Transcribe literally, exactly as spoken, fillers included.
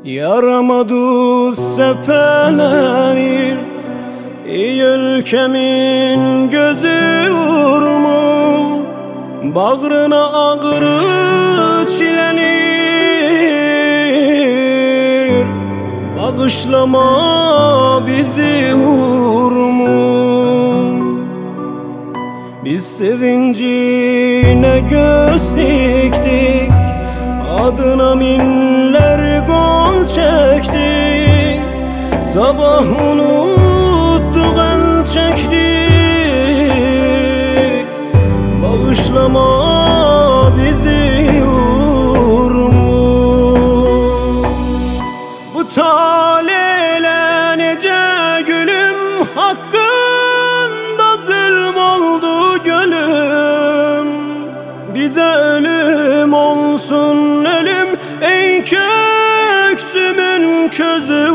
Yaramadı sepelenir ülkemin gözü vurmun, bağrına ağrı çilenir. Bağışlama bizi vurmun. Biz sevincine göz diktik, adına minler gol çektik. Sabah unuttuk, el çektik. Bağışlama bizi vurmun. Bu taleyle nece gülüm, hakkında zulm oldu gönlüm. Bize ölüm olsun ölüm, ey köksümün közü